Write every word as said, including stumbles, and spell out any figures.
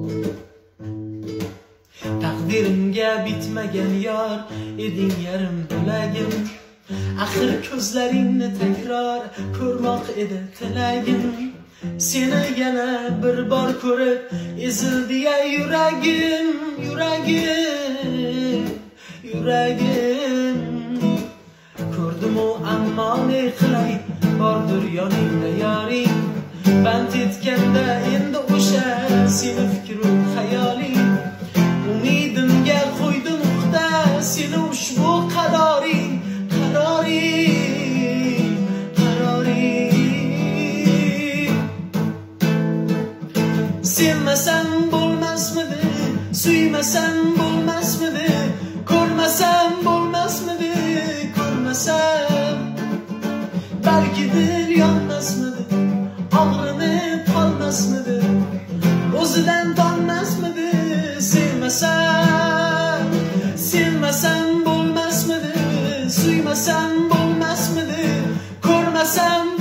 Taqdirimga bitmagan yor eding yarim tilagim. Axir ko'zlaringni takror ko'rmoq edi tilagim. Seni yana bir bor ko'rib ezildi-ya yuragim, yuragim, yuragim. Ko'rdim-u ammo ne qilay, bordir yoningda yoring. Band etganda endi o'sha seni fikru xayoling. Umidimga qo'ydim nuqta, seni ushbu qaroring, qaroring, qaroring. Sevmasam bo'lmasmidi, suymasam bo'lmasmidi, ko'rmasam bo'lmasmidi, ko'rmasam. Balki dil yonmasmidi, og'rinib qolmasmidi, o'zidan tonmasmidi. Sevmasam, sevmasam bo'lmasmidi, suymasam bo'lmasmidi, ko'rmasam